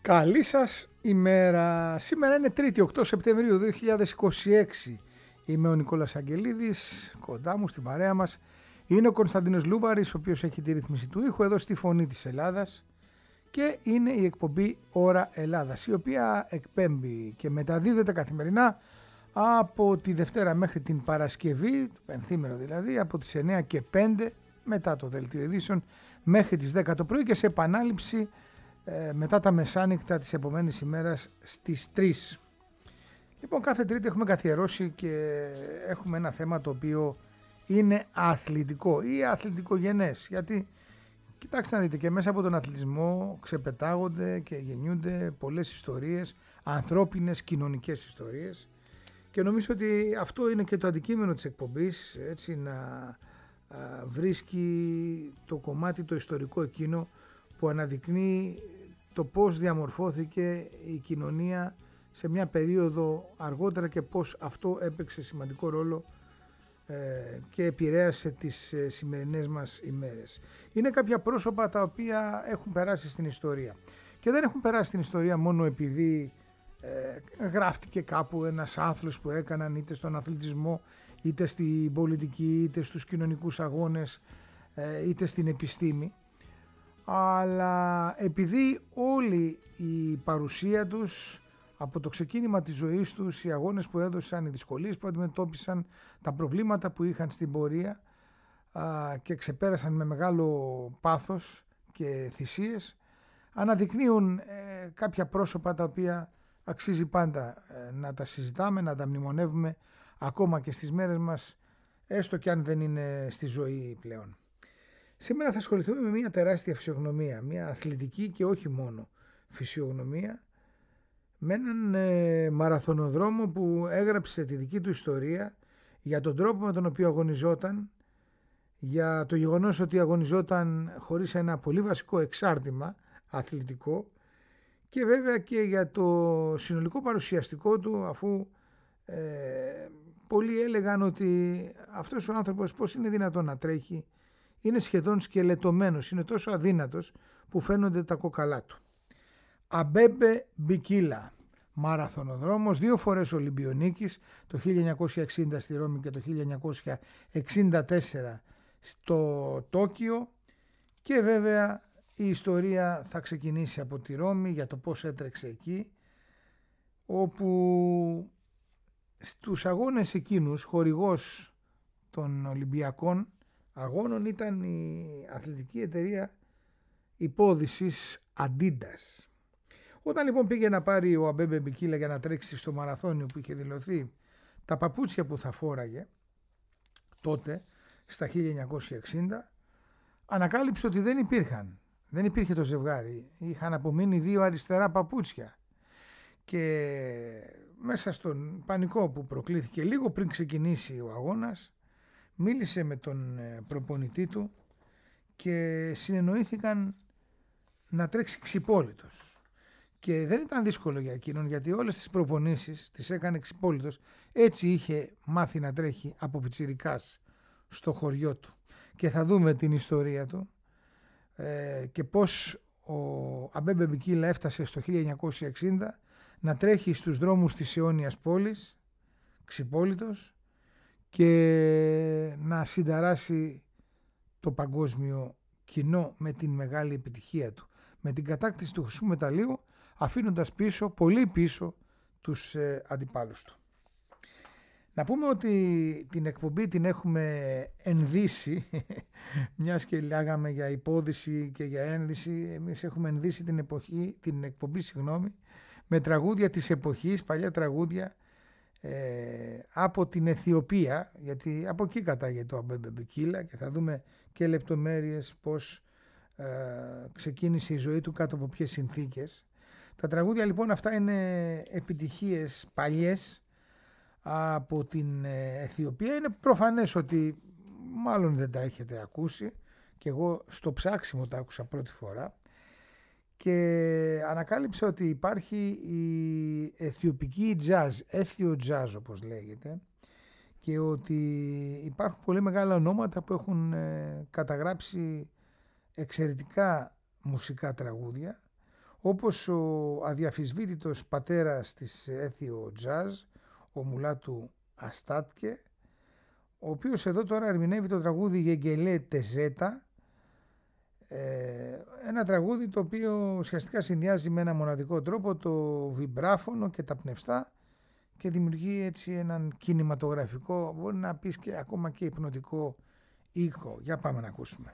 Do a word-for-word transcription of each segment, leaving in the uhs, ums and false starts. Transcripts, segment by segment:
Καλή σας ημέρα. Σήμερα είναι Τρίτη, οκτώ Σεπτεμβρίου δύο χιλιάδες είκοσι έξι. Είμαι ο Νικόλας Αγγελίδης, κοντά μου στην παρέα μας είναι ο Κωνσταντίνος Λούβαρης, ο οποίος έχει τη ρύθμιση του ήχου εδώ στη Φωνή της Ελλάδας, και είναι η εκπομπή Ώρα Ελλάδας, η οποία εκπέμπει και μεταδίδεται καθημερινά από τη Δευτέρα μέχρι την Παρασκευή, το πενθήμερο δηλαδή, από τις εννιά και πέντε μετά το δελτίο ειδήσεων μέχρι τις δέκα το πρωί και σε επανάληψη ε, μετά τα μεσάνυχτα της επομένης ημέρας στις τρεις. Λοιπόν, κάθε Τρίτη έχουμε καθιερώσει και έχουμε ένα θέμα το οποίο είναι αθλητικό ή αθλητικογενές, γιατί κοιτάξτε να δείτε, και μέσα από τον αθλητισμό ξεπετάγονται και γεννιούνται πολλές ιστορίες, ανθρώπινες, κοινωνικές ιστορίες, και νομίζω ότι αυτό είναι και το αντικείμενο της εκπομπής, έτσι, να α, βρίσκει το κομμάτι το ιστορικό εκείνο που αναδεικνύει το πώς διαμορφώθηκε η κοινωνία σε μια περίοδο αργότερα και πώς αυτό έπαιξε σημαντικό ρόλο ε, και επηρέασε τις ε, σημερινές μας ημέρες. Είναι κάποια πρόσωπα τα οποία έχουν περάσει στην ιστορία και δεν έχουν περάσει στην ιστορία μόνο επειδή ε, γράφτηκε κάπου ένας άθλος που έκαναν είτε στον αθλητισμό, είτε στην πολιτική, είτε στους κοινωνικούς αγώνες, ε, είτε στην επιστήμη, αλλά επειδή όλη η παρουσία τους από το ξεκίνημα της ζωής τους, οι αγώνες που έδωσαν, οι δυσκολίες που αντιμετώπισαν, τα προβλήματα που είχαν στην πορεία α, και ξεπέρασαν με μεγάλο πάθος και θυσίες, αναδεικνύουν ε, κάποια πρόσωπα τα οποία αξίζει πάντα ε, να τα συζητάμε, να τα μνημονεύουμε ακόμα και στις μέρες μας, έστω και αν δεν είναι στη ζωή πλέον. Σήμερα θα ασχοληθούμε με μια τεράστια φυσιογνωμία, μια αθλητική και όχι μόνο φυσιογνωμία, με έναν ε, μαραθωνοδρόμο που έγραψε τη δική του ιστορία για τον τρόπο με τον οποίο αγωνιζόταν, για το γεγονός ότι αγωνιζόταν χωρίς ένα πολύ βασικό εξάρτημα αθλητικό, και βέβαια και για το συνολικό παρουσιαστικό του, αφού ε, πολλοί έλεγαν ότι αυτός ο άνθρωπος πώς είναι δυνατόν να τρέχει, είναι σχεδόν σκελετωμένος, είναι τόσο αδύνατος που φαίνονται τα κόκαλά του. Αμπέμπε Μπικίλα, μαραθωνοδρόμος, δύο φορές Ολυμπιονίκης, το χίλια εννιακόσια εξήντα στη Ρώμη και το χίλια εννιακόσια εξήντα τέσσερα στο Τόκιο, και βέβαια η ιστορία θα ξεκινήσει από τη Ρώμη για το πώς έτρεξε εκεί, όπου στους αγώνες εκείνους χορηγός των Ολυμπιακών αγώνων ήταν η αθλητική εταιρεία υπόδησης Adidas. Όταν λοιπόν πήγε να πάρει ο Αμπέμπε Μπικίλα για να τρέξει στο μαραθώνιο που είχε δηλωθεί, τα παπούτσια που θα φόραγε τότε στα χίλια εννιακόσια εξήντα, ανακάλυψε ότι δεν υπήρχαν. Δεν υπήρχε το ζευγάρι. Είχαν απομείνει δύο αριστερά παπούτσια. Και μέσα στον πανικό που προκλήθηκε λίγο πριν ξεκινήσει ο αγώνας, μίλησε με τον προπονητή του και συνεννοήθηκαν να τρέξει ξυπόλυτος. Και δεν ήταν δύσκολο για εκείνον, γιατί όλες τις προπονήσεις τις έκανε ξυπόλυτος. Έτσι είχε μάθει να τρέχει από πιτσιρικάς στο χωριό του. Και θα δούμε την ιστορία του ε, και πώς ο Αμπέμπε Μπικίλα έφτασε στο χίλια εννιακόσια εξήντα να τρέχει στους δρόμους της αιώνιας πόλης ξυπόλυτος και να συνταράσει το παγκόσμιο κοινό με την μεγάλη επιτυχία του, με την κατάκτηση του χρυσού μεταλλίου, αφήνοντας πίσω, πολύ πίσω, τους ε, αντιπάλους του. Να πούμε ότι την εκπομπή την έχουμε ενδύσει, μιας και λέγαμε για υπόδηση και για ένδυση, εμείς έχουμε ενδύσει την, εποχή, την εκπομπή συγγνώμη, με τραγούδια της εποχής, παλιά τραγούδια ε, από την Αιθιοπία, γιατί από εκεί κατάγεται το Αμπέμπε Μπικίλα, και θα δούμε και λεπτομέρειες πώς ε, ξεκίνησε η ζωή του, κάτω από ποιες συνθήκες. Τα τραγούδια λοιπόν αυτά είναι επιτυχίες παλιές από την Αιθιοπία. Είναι προφανές ότι μάλλον δεν τα έχετε ακούσει, και εγώ στο ψάξιμο τα άκουσα πρώτη φορά και ανακάλυψα ότι υπάρχει η αιθιοπική jazz, έθιο jazz όπως λέγεται, και ότι υπάρχουν πολύ μεγάλα ονόματα που έχουν καταγράψει εξαιρετικά μουσικά τραγούδια, όπως ο αδιαφυσβήτητος πατέρας της έθιο τζαζ, ο Μουλάτου Αστάτκε, ο οποίος εδώ τώρα ερμηνεύει το τραγούδι Γεγγελέ Τεζέτα, ε, ένα τραγούδι το οποίο ουσιαστικά συνδυάζει με ένα μοναδικό τρόπο το βιμπράφωνο και τα πνευστά και δημιουργεί έτσι έναν κινηματογραφικό, μπορεί να πεις και ακόμα και υπνοτικό ήχο. Για πάμε να ακούσουμε.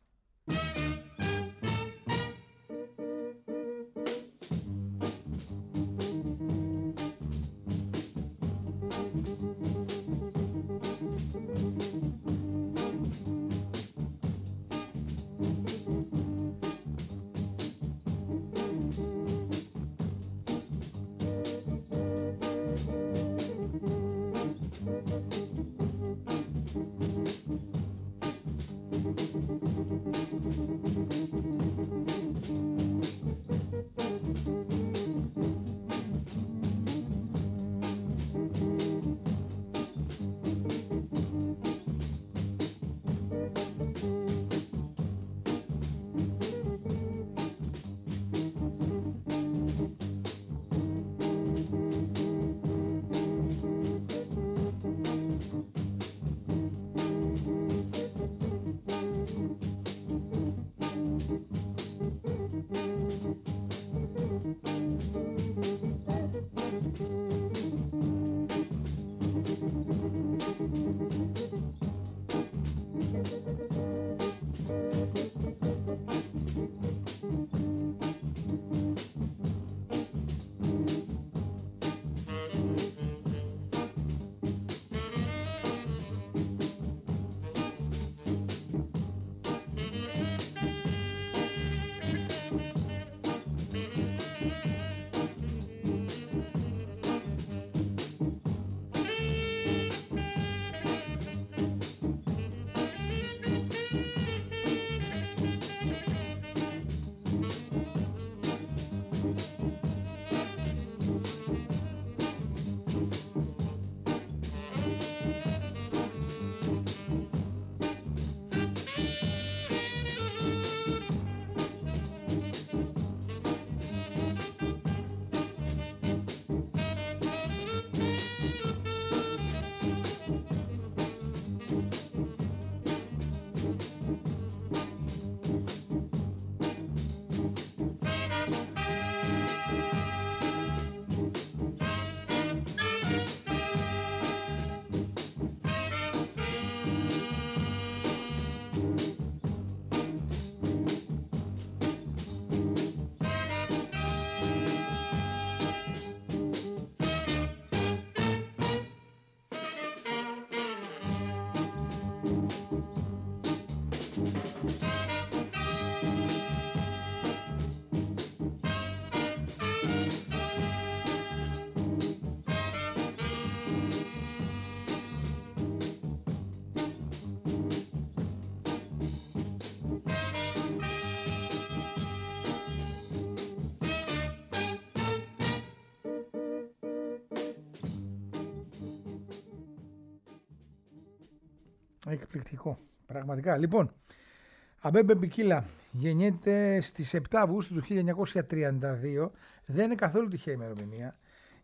Εκπληκτικό, πραγματικά. Λοιπόν, Αμπέμπε Μπικίλα γεννιέται στις επτά Αυγούστου του χίλια εννιακόσια τριάντα δύο. Δεν είναι καθόλου τυχαία ημερομηνία,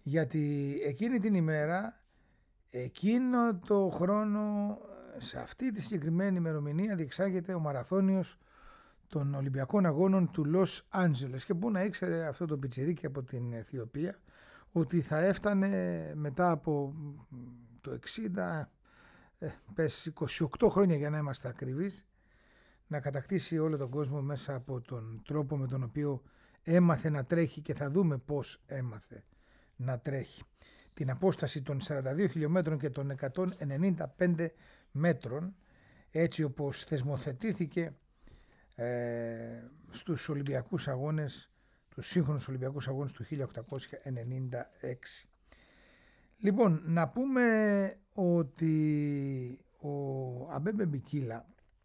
γιατί εκείνη την ημέρα, εκείνο το χρόνο, σε αυτή τη συγκεκριμένη ημερομηνία διεξάγεται ο μαραθώνιος των Ολυμπιακών Αγώνων του Λος Άντζελες. Και πού να ήξερε αυτό το πιτσιρίκι από την Αιθιοπία ότι θα έφτανε μετά από το εξήντα, ε, πες είκοσι οκτώ χρόνια για να είμαστε ακριβείς, να κατακτήσει όλο τον κόσμο μέσα από τον τρόπο με τον οποίο έμαθε να τρέχει, και θα δούμε πώς έμαθε να τρέχει. Την απόσταση των σαράντα δύο χιλιόμετρων και των εκατόν ενενήντα πέντε μέτρων, έτσι όπως θεσμοθετήθηκε ε, στους Ολυμπιακούς Αγώνες, τους σύγχρονους Ολυμπιακούς Αγώνες του χίλια οκτακόσια ενενήντα έξι. Λοιπόν, να πούμε ότι ο Αμπέμπε Μπικίλα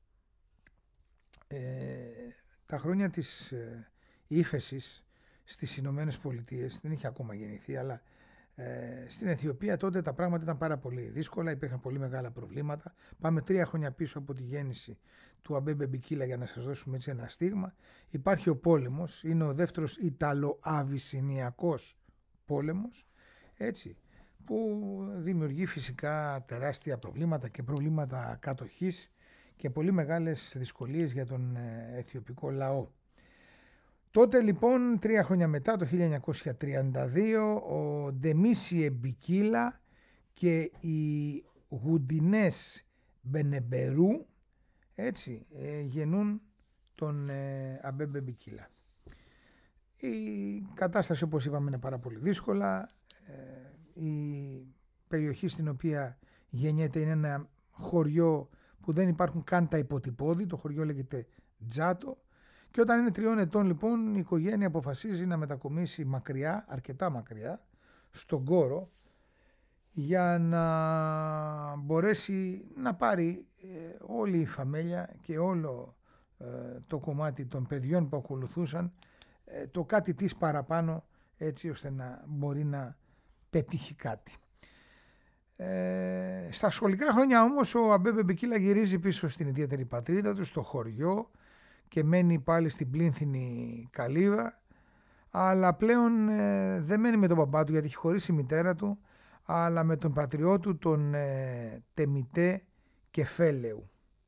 ε, τα χρόνια της ε, ύφεσης στις Ηνωμένες Πολιτείες, δεν είχε ακόμα γεννηθεί, αλλά Ε, στην Αιθιοπία τότε τα πράγματα ήταν πάρα πολύ δύσκολα, υπήρχαν πολύ μεγάλα προβλήματα. Πάμε τρία χρόνια πίσω από τη γέννηση του Αμπέμπε Μπικίλα για να σας δώσουμε έτσι ένα στίγμα. Υπάρχει ο πόλεμος, είναι ο δεύτερος Ιταλο-Αβυσσινιακός πόλεμος, έτσι, που δημιουργεί φυσικά τεράστια προβλήματα και προβλήματα κατοχής και πολύ μεγάλες δυσκολίες για τον αιθιοπικό λαό. Τότε λοιπόν, τρία χρόνια μετά, το χίλια εννιακόσια τριάντα δύο, ο Ντεμίσιε Μπικίλα και οι Γουντινές Μπενεμπερού, έτσι, ε, γεννούν τον ε, Αμπέμπε Μπικίλα. Η κατάσταση, όπως είπαμε, είναι πάρα πολύ δύσκολα. Ε, η περιοχή στην οποία γεννιέται είναι ένα χωριό που δεν υπάρχουν καν τα υποτυπώδη, το χωριό λέγεται Τζάτο. Και όταν είναι τριών ετών λοιπόν η οικογένεια αποφασίζει να μετακομίσει μακριά, αρκετά μακριά, στον Κόρο, για να μπορέσει να πάρει ε, όλη η φαμέλια και όλο ε, το κομμάτι των παιδιών που ακολουθούσαν ε, το κάτι της παραπάνω, έτσι ώστε να μπορεί να πετύχει κάτι. Ε, στα σχολικά χρόνια όμως ο Αμπέμπε Μπικίλα γυρίζει πίσω στην ιδιαίτερη πατρίδα του, στο χωριό, και μένει πάλι στην πλήνθινη καλύβα, αλλά πλέον ε, δεν μένει με τον παπά του γιατί έχει χωρίσει η μητέρα του, αλλά με τον πατριό του, τον ε, Τεμιτέ Κεφέλεου.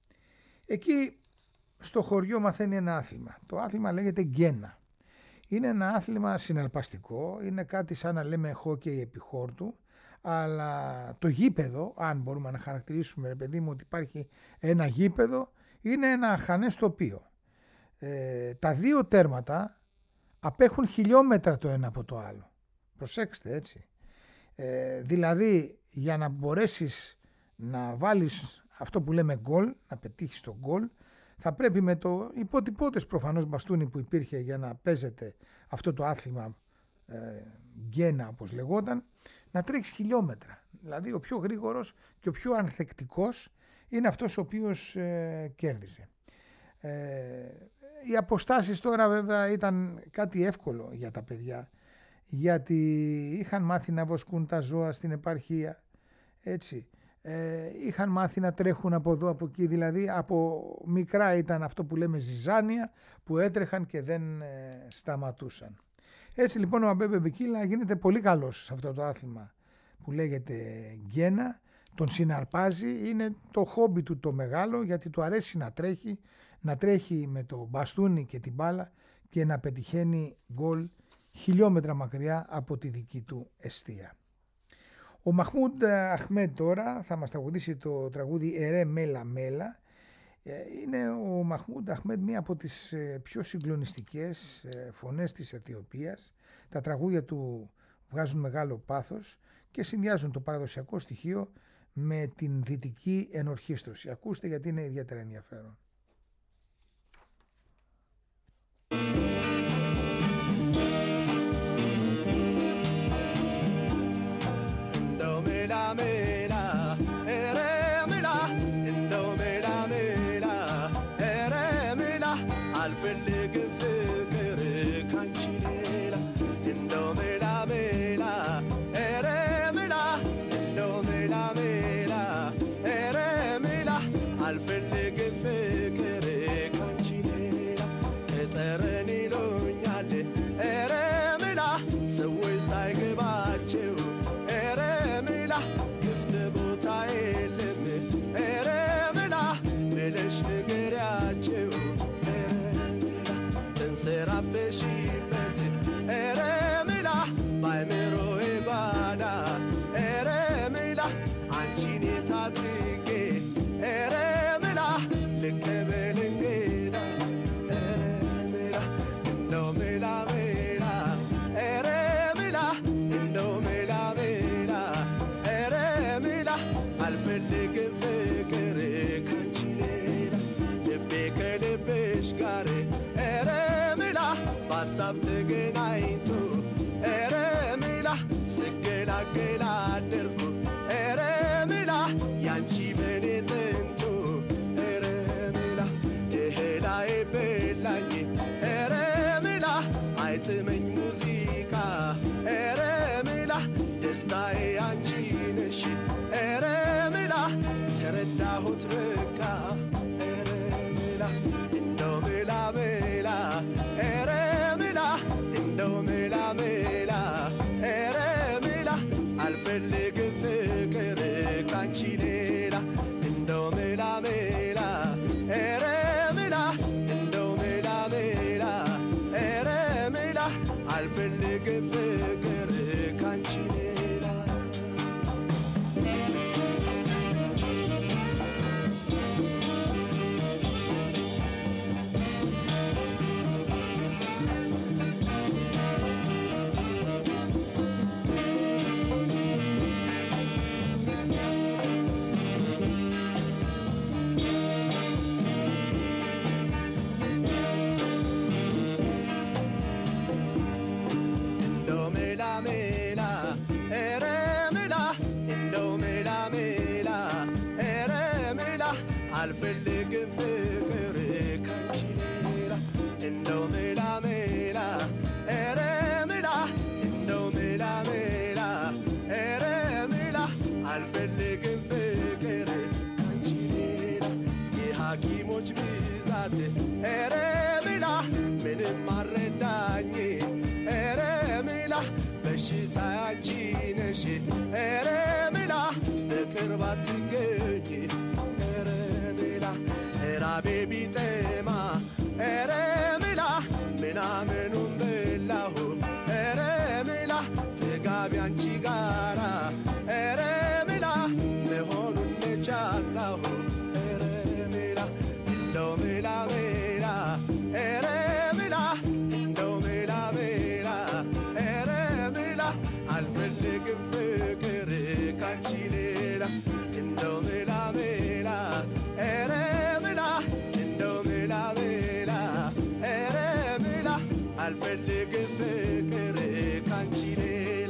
Εκεί στο χωριό μαθαίνει ένα άθλημα. Το άθλημα λέγεται γκένα. Είναι ένα άθλημα συναρπαστικό, είναι κάτι σαν να λέμε χόκεϊ επιχόρτου, αλλά το γήπεδο, αν μπορούμε να χαρακτηρίσουμε, ρε παιδί μου, ότι υπάρχει ένα γήπεδο, είναι ένα αχανές τοπίο. Ε, τα δύο τέρματα απέχουν χιλιόμετρα το ένα από το άλλο. Προσέξτε, έτσι. Ε, δηλαδή για να μπορέσεις να βάλεις αυτό που λέμε γκολ, να πετύχεις το γκολ, θα πρέπει με το υποτυπώδες προφανώς μπαστούνι που υπήρχε για να παίζεται αυτό το άθλημα ε, γκένα όπως λεγόταν, να τρέξει χιλιόμετρα. Δηλαδή ο πιο γρήγορος και ο πιο ανθεκτικός είναι αυτός ο οποίος ε, κέρδιζε. Ε, οι αποστάσεις τώρα βέβαια ήταν κάτι εύκολο για τα παιδιά, γιατί είχαν μάθει να βοσκούν τα ζώα στην επαρχία, έτσι. Ε, είχαν μάθει να τρέχουν από εδώ από εκεί, δηλαδή από μικρά ήταν αυτό που λέμε ζυζάνια που έτρεχαν και δεν ε, σταματούσαν. Έτσι λοιπόν ο Αμπέμπε Μπικίλα γίνεται πολύ καλός σε αυτό το άθλημα που λέγεται γκένα, τον συναρπάζει, είναι το χόμπι του το μεγάλο, γιατί του αρέσει να τρέχει, να τρέχει με το μπαστούνι και την μπάλα και να πετυχαίνει γκολ χιλιόμετρα μακριά από τη δική του εστία. Ο Μαχμούντ Αχμέντ τώρα θα μας τραγουδήσει το τραγούδι «Ερέ Μέλα Μέλα». Είναι ο Μαχμούντ Αχμέντ μία από τις πιο συγκλονιστικές φωνές της Αιθιοπίας. Τα τραγούδια του βγάζουν μεγάλο πάθος και συνδυάζουν το παραδοσιακό στοιχείο με την δυτική ενορχήστρωση. Ακούστε γιατί είναι ιδιαίτερα ενδιαφέρον. ደስታዬ አንቺ ነሽ ኧረ ምላ ተረዳሁት በቃ ኧረ ምላ እንደው ምላ ምላ ኧረ ምላ እንደው ምላ ምላ ኧረ ምላ አልፈልግም ፍቅር ካንቺ ሌላ እንደው ምላ ምላ ኧረ ምላ እንደው ምላ ምላ ኧረ ምላ አልፈልግም ፍቅር ካንቺ ሌላ አልፈልግም ፍቅር ካንቺ ሌላ እንደው ምላ ምላ ኧረ ምላ እንደው ምላ ምላ ኧረ ምላ አልፈልግም ፍቅር ካንቺ ሌላ የሐኪሞች ብዛት ኧረ ምላ ምንም አልረዳኝ ኧረ ምላ በሽታ አንቺ ነሽ ኧረ ምላ በቅርብ አትገኝ ራቤ ቢጠማ ኧረ ምላ ምናምኑን በላሁ ኧረ ምላ ጥጋቢ አንቺ ጋራ ኧረ ምላ መሆኑን ነቻጣሁ ኧረ ምላ እንደው ምላ ምላ ኧረ ምላ እንደው ምላ ምላ ኧረ ምላ አልፈልግም ፍቅር ካንቺ ሌላ እንደው ምላ ምላ ኧረ አልፈልግም ፍቅር ካንቺ ሌላ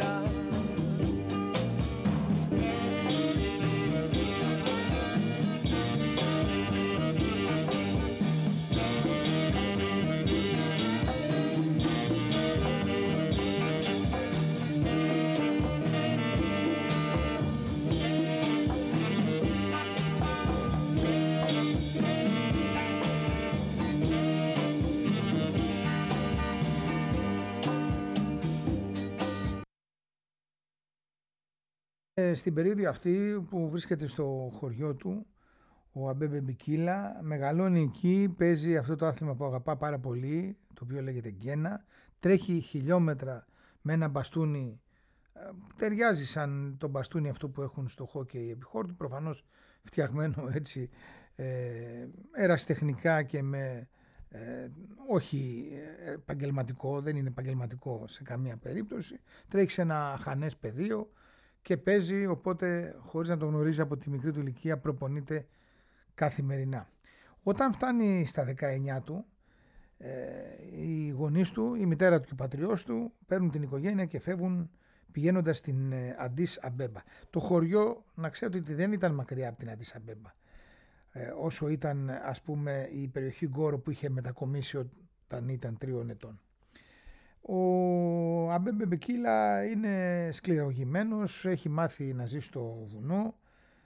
Στην περίοδο αυτή που βρίσκεται στο χωριό του ο Αμπέμπε Μπικίλα, μεγαλώνει εκεί, παίζει αυτό το άθλημα που αγαπά πάρα πολύ, το οποίο λέγεται γκένα, τρέχει χιλιόμετρα με ένα μπαστούνι, ταιριάζει σαν το μπαστούνι αυτό που έχουν στο χόκεϊ επιχόρτου, προφανώς φτιαγμένο έτσι ε, ερασιτεχνικά και με ε, όχι επαγγελματικό, δεν είναι επαγγελματικό σε καμία περίπτωση, τρέχει σε ένα χανές πεδίο και παίζει, οπότε χωρίς να το γνωρίζει από τη μικρή του ηλικία προπονείται καθημερινά. Όταν φτάνει στα δεκαεννιά του, ε, οι γονείς του, η μητέρα του και ο πατριός του παίρνουν την οικογένεια και φεύγουν πηγαίνοντας στην Αντίς Αμπέμπα. Το χωριό, να ξέρετε ότι δεν ήταν μακριά από την Αντίς Αμπέμπα, ε, όσο ήταν ας πούμε η περιοχή Γκόρο που είχε μετακομίσει όταν ήταν τριών ετών. Ο Αμπέμπε Μπικίλα είναι σκληραγωγημένος, έχει μάθει να ζει στο βουνό,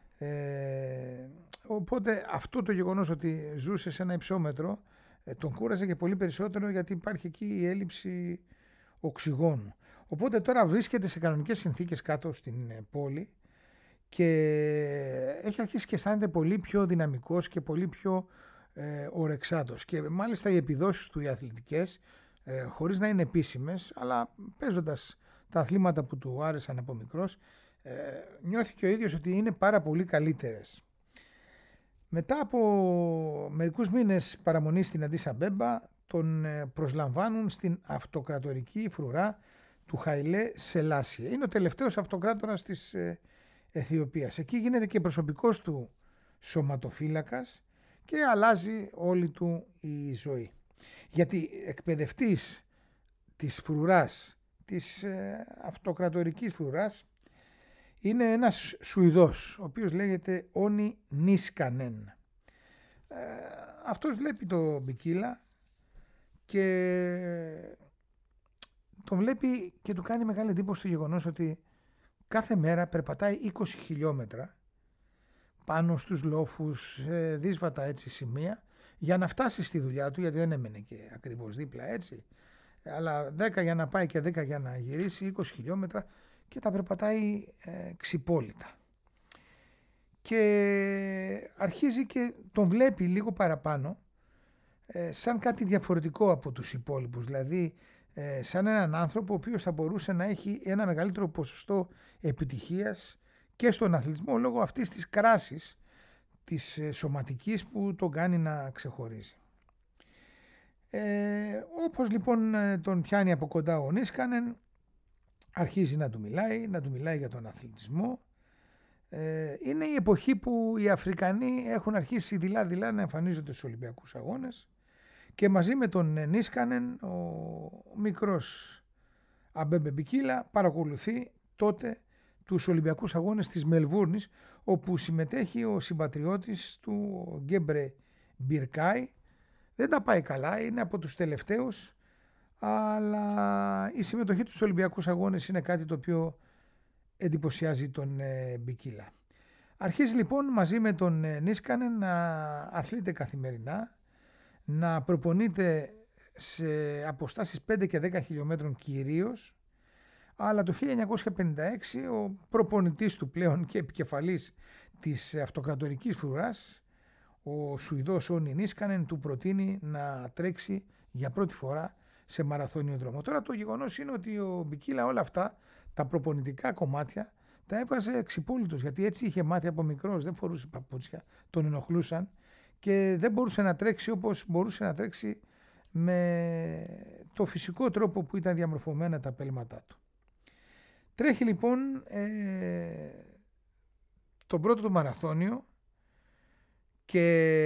ε, οπότε αυτό το γεγονός ότι ζούσε σε ένα υψόμετρο ε, τον κούραζε και πολύ περισσότερο, γιατί υπάρχει εκεί η έλλειψη οξυγόνου. Οπότε τώρα βρίσκεται σε κανονικές συνθήκες κάτω στην πόλη και έχει αρχίσει και αισθάνεται πολύ πιο δυναμικός και πολύ πιο ε, ορεξάτος, και μάλιστα οι επιδόσεις του οι αθλητικές, Ε, χωρίς να είναι επίσημες, αλλά παίζοντας τα αθλήματα που του άρεσαν από μικρός, ε, νιώθει και ο ίδιος ότι είναι πάρα πολύ καλύτερες. Μετά από μερικούς μήνες παραμονής στην Αντίς Αμπέμπα, τον προσλαμβάνουν στην αυτοκρατορική φρουρά του Χαϊλέ Σελάσιε. Είναι ο τελευταίος αυτοκράτορας της ε, Αιθιοπίας. Εκεί γίνεται και προσωπικός του σωματοφύλακας και αλλάζει όλη του η ζωή. Γιατί εκπαιδευτής της φρουράς, της ε, αυτοκρατορικής φρουράς, είναι ένας Σουηδός, ο οποίος λέγεται Όνι Νίσκανεν. Ε, αυτός βλέπει το Μπικίλα και τον βλέπει και του κάνει μεγάλη εντύπωση το γεγονός ότι κάθε μέρα περπατάει είκοσι χιλιόμετρα πάνω στους λόφους, δύσβατα έτσι σημεία, για να φτάσει στη δουλειά του, γιατί δεν έμενε και ακριβώς δίπλα έτσι, αλλά δέκα για να πάει και δέκα για να γυρίσει, είκοσι χιλιόμετρα, και τα περπατάει ε, ξυπόλυτα. Και αρχίζει και τον βλέπει λίγο παραπάνω ε, σαν κάτι διαφορετικό από τους υπόλοιπους, δηλαδή ε, σαν έναν άνθρωπο ο οποίος θα μπορούσε να έχει ένα μεγαλύτερο ποσοστό επιτυχίας και στον αθλητισμό λόγω αυτής της κράσης της ε, σωματικής που τον κάνει να ξεχωρίζει. Ε, όπως λοιπόν τον πιάνει από κοντά ο Νίσκανεν, αρχίζει να του μιλάει, να του μιλάει για τον αθλητισμό. Ε, είναι η εποχή που οι Αφρικανοί έχουν αρχίσει δειλά-δειλά να εμφανίζονται στους Ολυμπιακούς Αγώνες, και μαζί με τον Νίσκανεν ο μικρός Αμπέμπε Μπικίλα παρακολουθεί τότε τους Ολυμπιακούς Αγώνες της Μελβούρνης, όπου συμμετέχει ο συμπατριώτης του, ο Γκέμπρε Μπιρκάι. Δεν τα πάει καλά, είναι από τους τελευταίους, αλλά η συμμετοχή του στους Ολυμπιακούς Αγώνες είναι κάτι το οποίο εντυπωσιάζει τον ε, Μπικίλα. Αρχίζει λοιπόν μαζί με τον ε, Νίσκανεν να αθλείται καθημερινά, να προπονείται σε αποστάσεις πέντε και δέκα χιλιόμετρων κυρίως, αλλά το χίλια εννιακόσια πενήντα έξι ο προπονητής του πλέον και επικεφαλής της αυτοκρατορικής φρουράς, ο Σουηδός Όνι Νίσκανεν, του προτείνει να τρέξει για πρώτη φορά σε μαραθώνιο δρόμο. Τώρα το γεγονός είναι ότι ο Μπικίλα όλα αυτά τα προπονητικά κομμάτια τα έβαζε ξυπόλυτος, γιατί έτσι είχε μάθει από μικρός, δεν φορούσε παπούτσια, τον ενοχλούσαν και δεν μπορούσε να τρέξει όπως μπορούσε να τρέξει με το φυσικό τρόπο που ήταν διαμορφωμένα τα πέλματά του. Τρέχει λοιπόν ε, τον πρώτο του μαραθώνιο και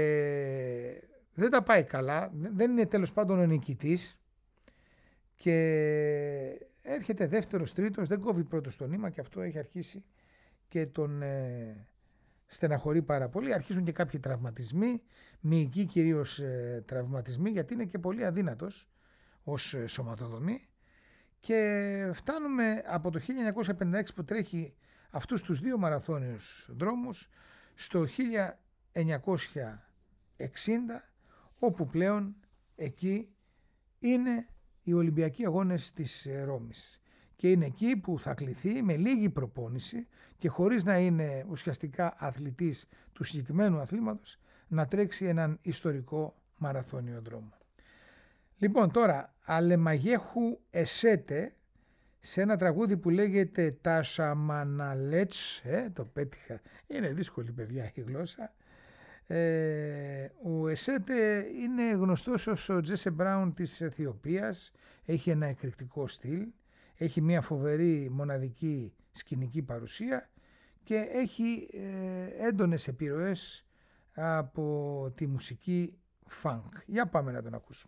δεν τα πάει καλά, δεν είναι τέλος πάντων ο νικητής, και έρχεται δεύτερος, τρίτος, δεν κόβει πρώτος το νήμα, και αυτό έχει αρχίσει και τον ε, στεναχωρεί πάρα πολύ. Αρχίζουν και κάποιοι τραυματισμοί, μυϊκοί κυρίως ε, τραυματισμοί, γιατί είναι και πολύ αδύνατος ως ε, σωματοδομή, και φτάνουμε από το χίλια εννιακόσια πενήντα έξι που τρέχει αυτούς τους δύο μαραθώνιους δρόμους στο χίλια εννιακόσια εξήντα, όπου πλέον εκεί είναι οι Ολυμπιακοί Αγώνες της Ρώμης, και είναι εκεί που θα κληθεί με λίγη προπόνηση και χωρίς να είναι ουσιαστικά αθλητής του συγκεκριμένου αθλήματος να τρέξει έναν ιστορικό μαραθώνιο δρόμο. Λοιπόν, τώρα Αλεμαγέχου Εσέτε, σε ένα τραγούδι που λέγεται Τασαμαναλέτς, ε, το πέτυχα, είναι δύσκολη παιδιά η γλώσσα. Ε, ο Εσέτε είναι γνωστός ως ο Τζέσε Μπράουν της Αιθιοπίας, έχει ένα εκρηκτικό στυλ, έχει μια φοβερή μοναδική σκηνική παρουσία και έχει ε, έντονες επιρροές από τη μουσική funk. Για πάμε να τον ακούσουμε.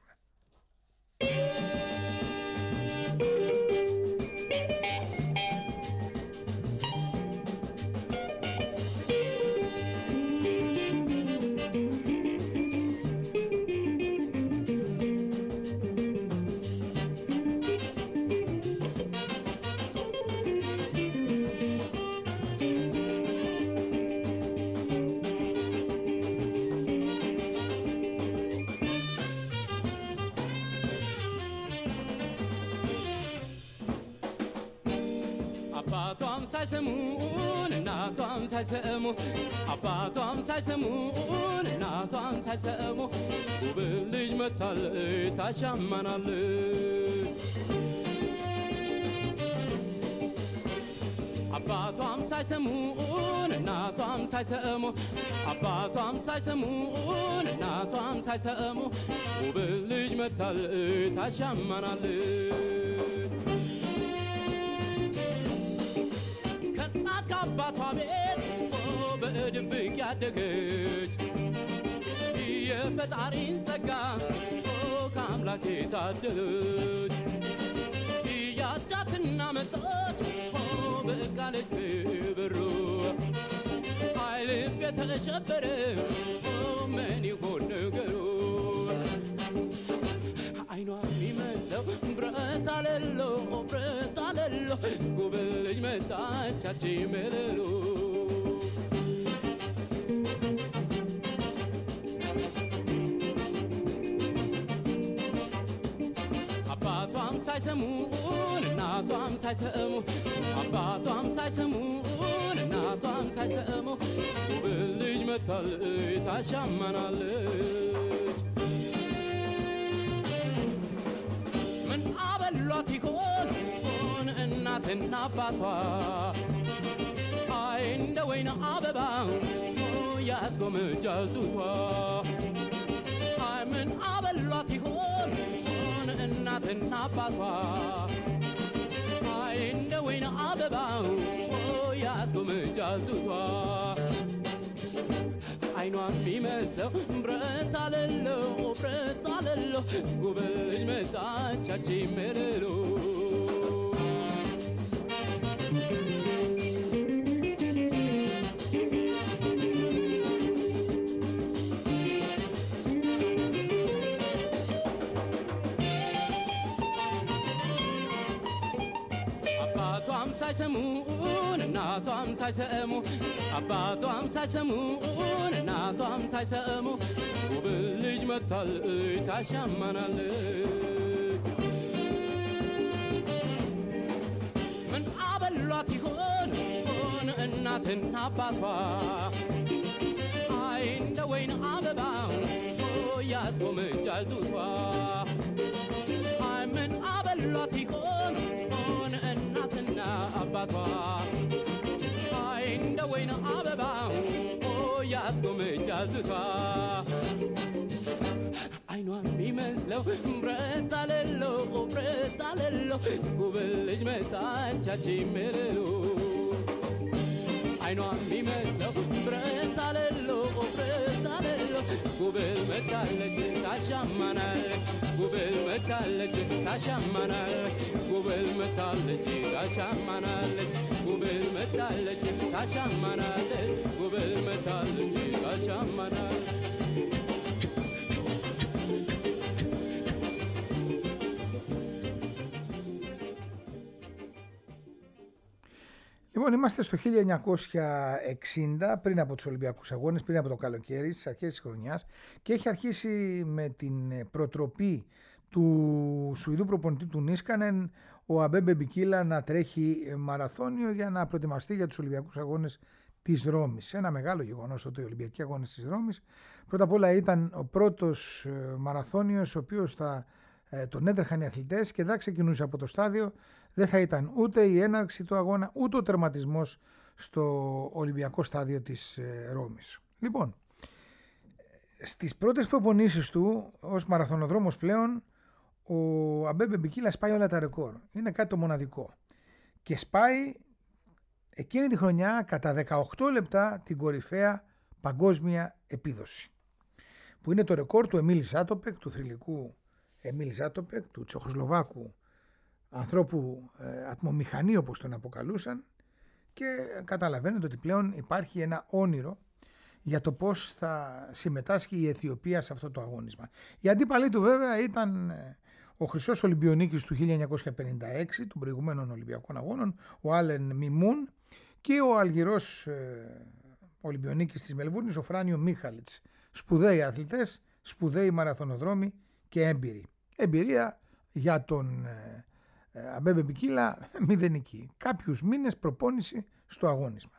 ሳይሰሙን እናቷም ሳይሰሙ አባቷም ሳይሰሙን እናቷም ሳይሰሙ ውብ ልጅ መታለች ታሻማናለች። አባቷም ሳይሰሙን እናቷም ሳይሰሙ አባቷም ሳይሰሙን እናቷም ሳይሰሙ ውብ ልጅ መታለች ታሻማናለች። አባቷ ቤት በድብቅ ያደገች የፈጣሪን ጸጋ ከአምላክ የታደለች ያጫትና መጣች በቃለች በበሩ አይልፍ የተሸበረ ምን ይሆን ነገሩ አይኗ የሚመስለው ብረት አለሎ ብረት አለሎ ጉብል ልጅ መጣቻች ምርሩ አባቷም ሳይሰሙን እናቷም ሳይሰሙ አባቷም ሳይሰሙን እናቷም ሳይሰሙ ልጅ መጣለች ታሻማናለች ምን አበሏት ይሆን እናትና አባቷ አይ እንደ ወይን አበባ ያስጎመጃል ጡቷ አይ ምን አበሏት ይሆን እናትና አባቷ አይ እንደ ወይን አበባ ያስጎመጃል ጡቷ አይኗ የሚመስለው ብረት አለለው ብረት አለለው ጉብል ልጅ መጣቻች ምርሩ ሳይሰሙን እናቷም ሳይሰሙ አባቷም ሳይሰሙን እናቷም ሳይሰሙ ጉብል ልጅ መጣለች ታሻማናለች ምን አበሏት ይሆን እናትና አባቷ አይ እንደ ወይን አበባ ያስጎመጃል ጡቷ አይ ምን አበሏት ይሆን እናትና አባቷ አይ እንደ ወይን አበባ ያስጎመጃል ጡቷ አይኗ የሚመስለው ብረት አለለው ብረት አለለው ጉብል ልጅ መጣቻች ምርሩ አይኗ የሚመስለው ብረት አለለው ብረት አለለው ጉብል መጣለች ታሻማናለች ጉብል መጣለች ታሻማናለች ጉብል መጣለች ታሻማናለች ጉብል መጣለች ታሻማናለች ጉብል መጣለች ታሻማናለች Λοιπόν, είμαστε στο χίλια εννιακόσια εξήντα, πριν από τους Ολυμπιακούς Αγώνες, πριν από το καλοκαίρι, στις αρχές της χρονιάς, και έχει αρχίσει με την προτροπή του Σουηδού προπονητή του Νίσκανεν ο Αμπέμπε Μπικίλα να τρέχει μαραθώνιο για να προετοιμαστεί για τους Ολυμπιακούς Αγώνες της Ρώμης. Ένα μεγάλο γεγονός τότε οι Ολυμπιακοί Αγώνες της Ρώμης. Πρώτα απ' όλα ήταν ο πρώτος μαραθώνιος ο οποίος θα τον έτρεχαν οι αθλητές και δεν ξεκινούσε από το στάδιο, δεν θα ήταν ούτε η έναρξη του αγώνα ούτε ο τερματισμός στο Ολυμπιακό στάδιο της Ρώμης. Λοιπόν, στις πρώτες προπονήσεις του ως μαραθωνοδρόμος πλέον ο Αμπέμπε Μπικίλα σπάει όλα τα ρεκόρ. Είναι κάτι το μοναδικό και σπάει εκείνη τη χρονιά κατά δεκαοκτώ λεπτά την κορυφαία παγκόσμια επίδοση, που είναι το ρεκόρ του Εμίλ Ζάτοπεκ, του θρυλικού Εμίλ Ζάτοπεκ, του Τσεχοσλοβάκου ανθρώπου ε, ατμομηχανή όπως τον αποκαλούσαν, και καταλαβαίνετε ότι πλέον υπάρχει ένα όνειρο για το πώς θα συμμετάσχει η Αιθιοπία σε αυτό το αγώνισμα. Η αντίπαλή του βέβαια ήταν ο χρυσός Ολυμπιονίκης του χίλια εννιακόσια πενήντα έξι των προηγουμένων Ολυμπιακών Αγώνων, ο Άλεν Μιμούν, και ο Αλγυρός ε, Ολυμπιονίκης της Μελβούρνης, ο Φράνιο Μίχαλιτς. Σπουδαίοι αθλητές, σπουδαίοι μαραθωνοδρόμοι και έμπειροι. Εμπειρία για τον ε, ε, Αμπέμπε Μπικίλα μηδενική. Κάποιους μήνες προπόνηση στο αγώνισμα.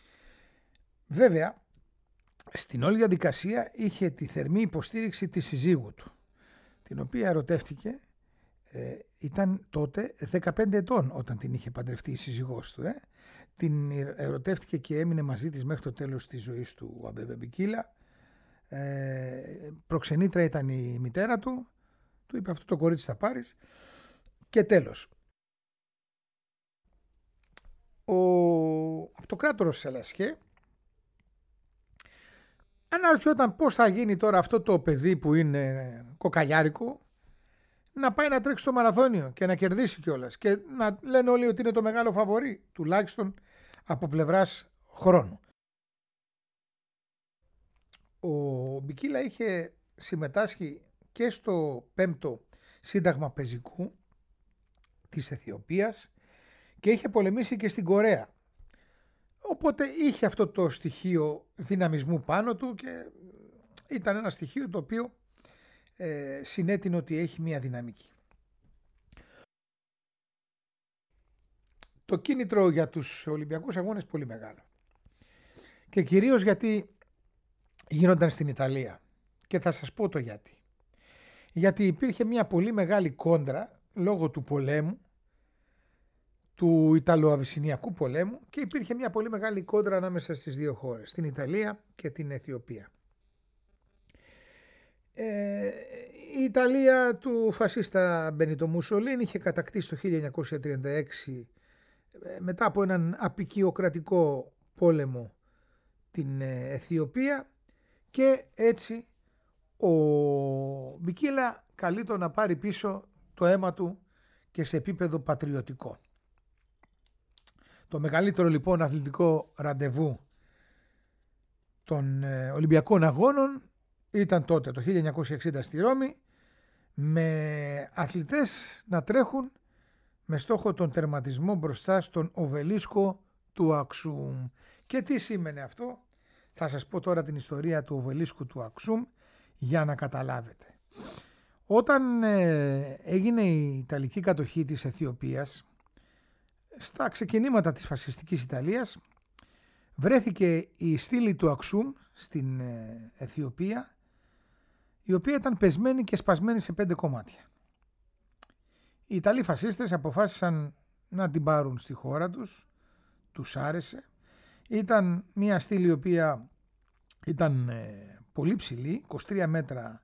Βέβαια, στην όλη διαδικασία είχε τη θερμή υποστήριξη της συζύγου του, την οποία ερωτεύτηκε, ε, ήταν τότε δεκαπέντε ετών όταν την είχε παντρευτεί η σύζυγός του. Ε. Την ερωτεύτηκε και έμεινε μαζί της μέχρι το τέλος της ζωής του ο Αμπέμπε Μπικίλα. Ε, προξενήτρα ήταν η μητέρα του, του είπε αυτό το κορίτσι θα πάρεις, και τέλος. Ο αυτοκράτορος Σελασιέ αναρωτιόταν πώς θα γίνει τώρα αυτό το παιδί που είναι κοκαλιάρικο να πάει να τρέξει το μαραθώνιο και να κερδίσει κιόλας, και να λένε όλοι ότι είναι το μεγάλο φαβορί, τουλάχιστον από πλευράς χρόνου. Ο Μπικίλα είχε συμμετάσχει και στο πέμπτο σύνταγμα πεζικού της Αιθιοπίας και είχε πολεμήσει και στην Κορέα. Οπότε είχε αυτό το στοιχείο δυναμισμού πάνω του και ήταν ένα στοιχείο το οποίο ε, συνέτεινε ότι έχει μια δυναμική. Το κίνητρο για τους Ολυμπιακούς Αγώνες πολύ μεγάλο. Και κυρίως γιατί γίνονταν στην Ιταλία. Και θα σας πω το γιατί. Γιατί υπήρχε μια πολύ μεγάλη κόντρα λόγω του πολέμου, του Ιταλο-Αβυσσινιακού πολέμου, και υπήρχε μια πολύ μεγάλη κόντρα ανάμεσα στις δύο χώρες, την Ιταλία και την Αιθιοπία. Ε, η Ιταλία του φασίστα Μπενίτο Μουσολίνι είχε κατακτήσει το χίλια εννιακόσια τριάντα έξι μετά από έναν αποικιοκρατικό πόλεμο την Αιθιοπία, και έτσι ο Μπικίλα καλεί το να πάρει πίσω το αίμα του και σε επίπεδο πατριωτικό. Το μεγαλύτερο λοιπόν αθλητικό ραντεβού των Ολυμπιακών Αγώνων ήταν τότε το χίλια εννιακόσια εξήντα στη Ρώμη, με αθλητές να τρέχουν με στόχο τον τερματισμό μπροστά στον οβελίσκο του Αξούμ. Και τι σήμαινε αυτό? Θα σας πω τώρα την ιστορία του οβελίσκου του Αξούμ για να καταλάβετε. Όταν ε, έγινε η Ιταλική κατοχή της Αιθιοπίας, στα ξεκινήματα της φασιστικής Ιταλίας βρέθηκε η στήλη του Αξούμ στην ε, Αιθιοπία, η οποία ήταν πεσμένη και σπασμένη σε πέντε κομμάτια. Οι Ιταλοί φασίστες αποφάσισαν να την πάρουν στη χώρα τους, τους άρεσε. Ήταν μια στήλη η οποία ήταν ε, πολύ ψηλή, είκοσι τρία μέτρα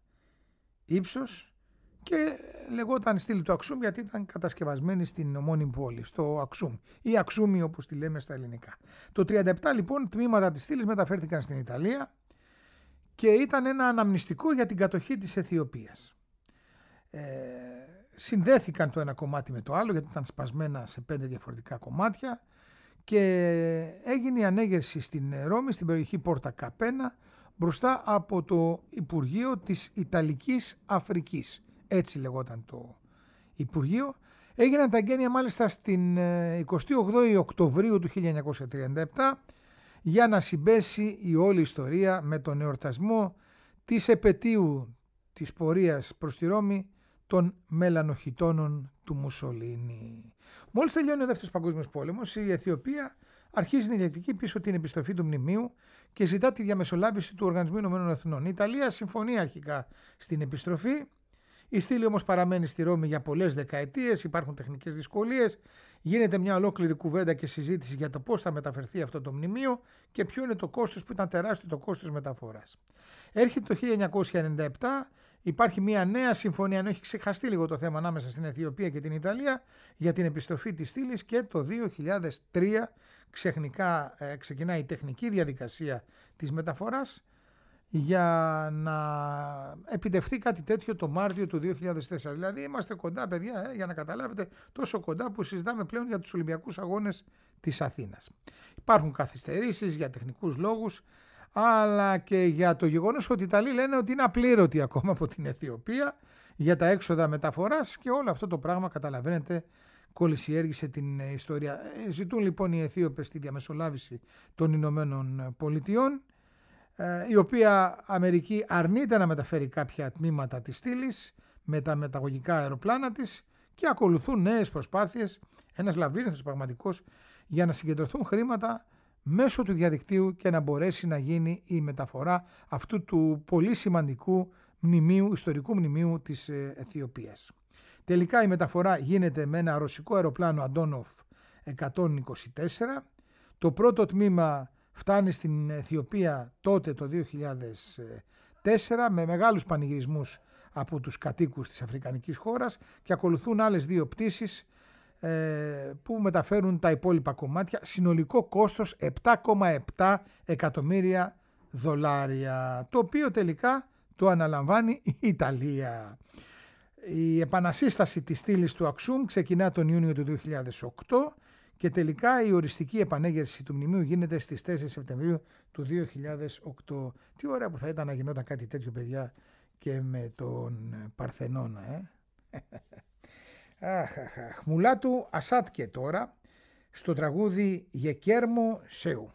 ύψος, και λεγόταν στήλη του Αξούμ γιατί ήταν κατασκευασμένη στην ομώνυμη πόλη, στο Αξούμ, ή Αξούμι όπως τη λέμε στα ελληνικά. Το τριάντα επτά λοιπόν τμήματα της στήλης μεταφέρθηκαν στην Ιταλία και ήταν ένα αναμνηστικό για την κατοχή της Αιθιοπίας. Ε, συνδέθηκαν το ένα κομμάτι με το άλλο γιατί ήταν σπασμένα σε πέντε διαφορετικά κομμάτια, και έγινε η ανέγερση στην Ρώμη, στην περιοχή Πόρτα Καπένα, μπροστά από το Υπουργείο της Ιταλικής Αφρικής. Έτσι λεγόταν το Υπουργείο. Έγιναν τα εγγένεια μάλιστα στην εικοστή όγδοη Οκτωβρίου του χίλια εννιακόσια τριάντα επτά για να συμπέσει η όλη ιστορία με τον εορτασμό της επετείου της πορείας προς τη Ρώμη των μελανοχιτώνων του Μουσολίνι. Μόλις τελειώνει ο Δεύτερος Παγκόσμιος Πόλεμος, η Αιθιοπία αρχίζει να διεκδικεί πίσω την επιστροφή του μνημείου και ζητά τη διαμεσολάβηση του Οργανισμού Ηνωμένων Εθνών. Η Ιταλία συμφωνεί αρχικά στην επιστροφή. Η στήλη όμως παραμένει στη Ρώμη για πολλές δεκαετίες, υπάρχουν τεχνικές δυσκολίες, γίνεται μια ολόκληρη κουβέντα και συζήτηση για το πώς θα μεταφερθεί αυτό το μνημείο και ποιο είναι το κόστος, που ήταν τεράστιο το κόστος μεταφοράς. Έρχεται το χίλια εννιακόσια ενενήντα επτά, υπάρχει μια νέα συμφωνία, αν έχει ξεχαστεί λίγο το θέμα ανάμεσα στην Αιθιοπία και την Ιταλία, για την επιστροφή της στήλης, και το δύο χιλιάδες τρία ξεχνικά ε, ξεκινάει η τεχνική διαδικασία της μεταφοράς για να επιτευχθεί κάτι τέτοιο το Μάρτιο του δύο χιλιάδες τέσσερα. Δηλαδή είμαστε κοντά, παιδιά, ε, για να καταλάβετε, τόσο κοντά που συζητάμε πλέον για τους Ολυμπιακούς Αγώνες της Αθήνας. Υπάρχουν καθυστερήσεις για τεχνικούς λόγους, αλλά και για το γεγονός ότι οι Ιταλοί λένε ότι είναι απλήρωτοι ακόμα από την Αιθιοπία για τα έξοδα μεταφοράς, και όλο αυτό το πράγμα, καταλαβαίνετε, κολυσιέργησε την ιστορία. Ζητούν λοιπόν οι Αιθίωπες τη διαμεσολάβηση των Ηνωμένων Πολιτειών, η οποία Αμερική αρνείται να μεταφέρει κάποια τμήματα της στήλης με τα μεταγωγικά αεροπλάνα της, και ακολουθούν νέες προσπάθειες, ένας λαβύρινθος πραγματικός, για να συγκεντρωθούν χρήματα μέσω του διαδικτύου και να μπορέσει να γίνει η μεταφορά αυτού του πολύ σημαντικού μνημείου, ιστορικού μνημείου της Αιθιοπίας. Τελικά η μεταφορά γίνεται με ένα ρωσικό αεροπλάνο Αντόνοφ εκατόν είκοσι τέσσερα. Το πρώτο τμήμα φτάνει στην Αιθιοπία τότε το δύο χιλιάδες τέσσερα με μεγάλους πανηγυρισμούς από τους κατοίκους της αφρικανικής χώρας, και ακολουθούν άλλες δύο πτήσεις ε, που μεταφέρουν τα υπόλοιπα κομμάτια. Συνολικό κόστος επτά κόμμα επτά εκατομμύρια δολάρια, το οποίο τελικά το αναλαμβάνει η Ιταλία. Η επανασύσταση της στήλης του Αξούμ ξεκινά τον Ιούνιο του δύο χιλιάδες οκτώ και τελικά η οριστική επανέγερση του μνημείου γίνεται στις τέσσερις Σεπτεμβρίου του δύο χιλιάδες οκτώ. Τι ωραία που θα ήταν να γινόταν κάτι τέτοιο, παιδιά, και με τον Παρθενώνα. Ε? αχ, αχ, αχ. Μουλάτου Ασάτκε τώρα στο τραγούδι «Γεκέρμο Σεου».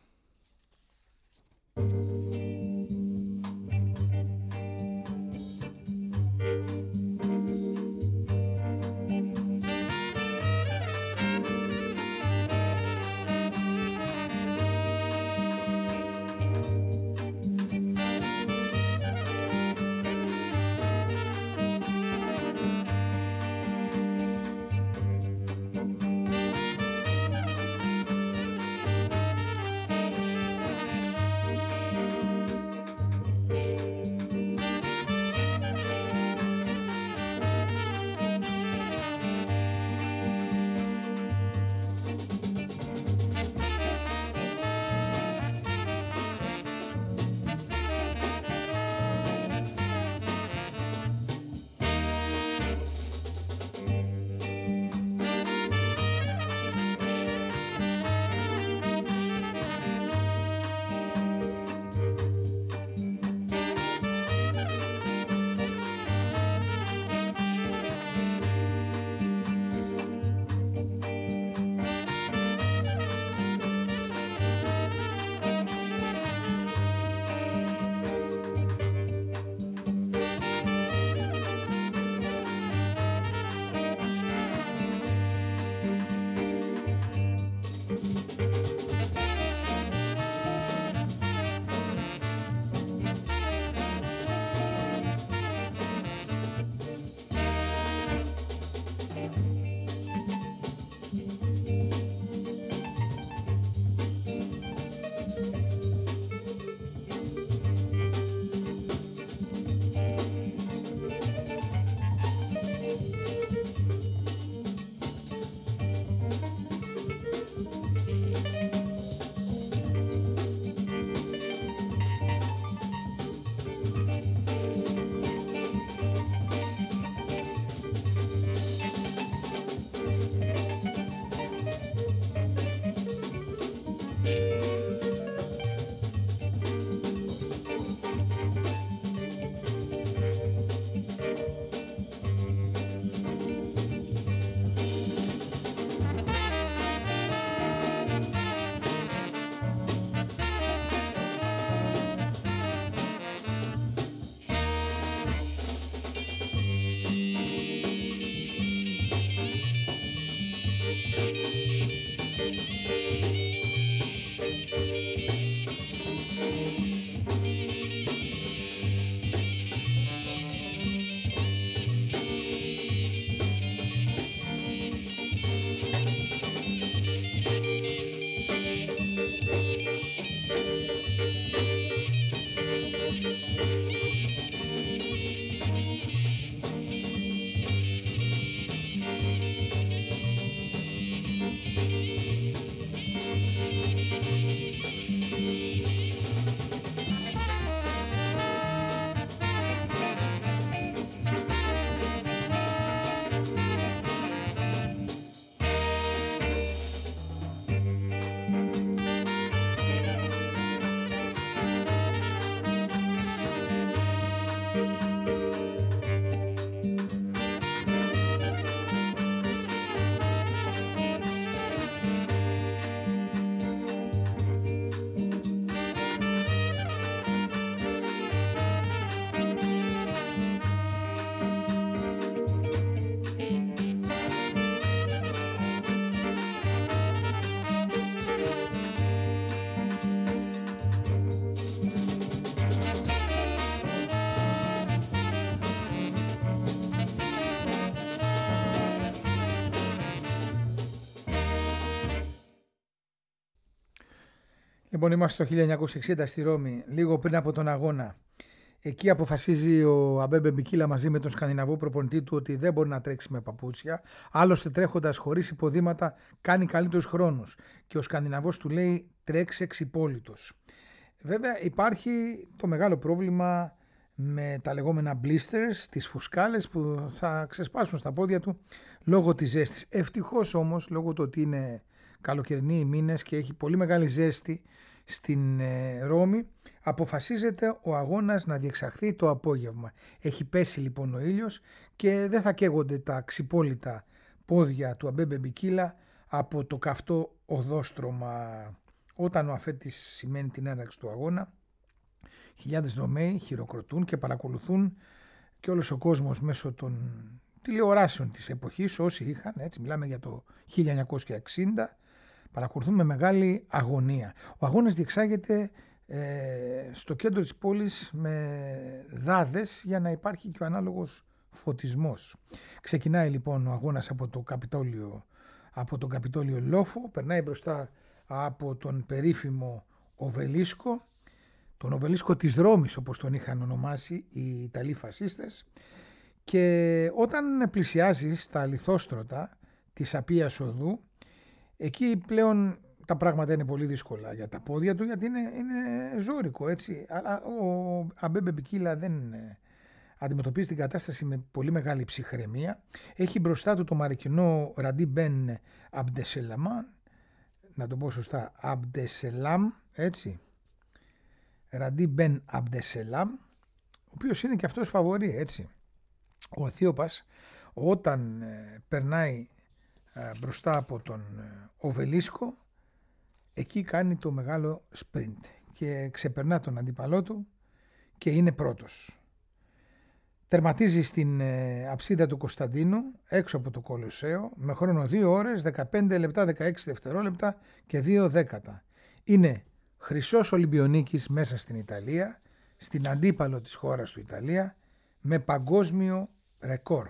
Λοιπόν, είμαστε το χίλια εννιακόσια εξήντα στη Ρώμη, λίγο πριν από τον αγώνα. Εκεί αποφασίζει ο Αμπέμπε Μπικίλα μαζί με τον Σκανδιναβό προπονητή του ότι δεν μπορεί να τρέξει με παπούτσια. Άλλωστε, τρέχοντας χωρίς υποδήματα, κάνει καλύτερους χρόνους. Και ο Σκανδιναβός του λέει: τρέξε εξυπόλυτος. Βέβαια, υπάρχει το μεγάλο πρόβλημα με τα λεγόμενα blisters, τις φουσκάλες που θα ξεσπάσουν στα πόδια του λόγω της ζέστης. Ευτυχώς όμως, λόγω του ότι είναι καλοκαιρινοί οι μήνες και έχει πολύ μεγάλη ζέστη στην ε, Ρώμη, αποφασίζεται ο αγώνας να διεξαχθεί το απόγευμα. Έχει πέσει λοιπόν ο ήλιος και δεν θα καίγονται τα ξυπόλυτα πόδια του Αμπέμπε Μπικίλα από το καυτό οδόστρωμα. Όταν ο αφέτης σημαίνει την έναρξη του αγώνα, χιλιάδες Ρωμαίοι χειροκροτούν και παρακολουθούν και όλος ο κόσμος μέσω των τηλεοράσεων της εποχής, όσοι είχαν, έτσι μιλάμε για το χίλια εννιακόσια εξήντα, παρακολουθούν με μεγάλη αγωνία. Ο αγώνας διεξάγεται ε, στο κέντρο της πόλης με δάδες για να υπάρχει και ο ανάλογος φωτισμός. Ξεκινάει λοιπόν ο αγώνας από το Καπιτόλιο, από τον Καπιτόλιο Λόφο, περνάει μπροστά από τον περίφημο Οβελίσκο, τον Οβελίσκο της Ρώμης όπως τον είχαν ονομάσει οι Ιταλοί φασίστες, και όταν πλησιάζει στα λιθόστρωτα της Απίας Οδού, εκεί πλέον τα πράγματα είναι πολύ δύσκολα για τα πόδια του, γιατί είναι, είναι ζώρικο, έτσι. Αλλά ο Αμπέμπε Μπικίλα δεν αντιμετωπίζει την κατάσταση με πολύ μεγάλη ψυχραιμία. Έχει μπροστά του το μαρικινό Ραντί Μπεν Αμπντεσελαμάν, να το πω σωστά, Αμπντεσελάμ, έτσι. Ραντί Μπεν Αμπντεσελάμ, ο οποίος είναι και αυτός φαβορί, έτσι. Ο Αιθίωπας όταν ε, περνάει ε, μπροστά από τον ε, Οβελίσκο, εκεί κάνει το μεγάλο σπριντ και ξεπερνά τον αντίπαλό του και είναι πρώτος. Τερματίζει στην ε, αψίδα του Κωνσταντίνου έξω από το Κολοσσέο με χρόνο δύο ώρες, δεκαπέντε λεπτά, δεκαέξι δευτερόλεπτα και δύο δέκατα. Είναι χρυσός Ολυμπιονίκης μέσα στην Ιταλία, στην αντίπαλο της χώρας του Ιταλία, με παγκόσμιο ρεκόρ.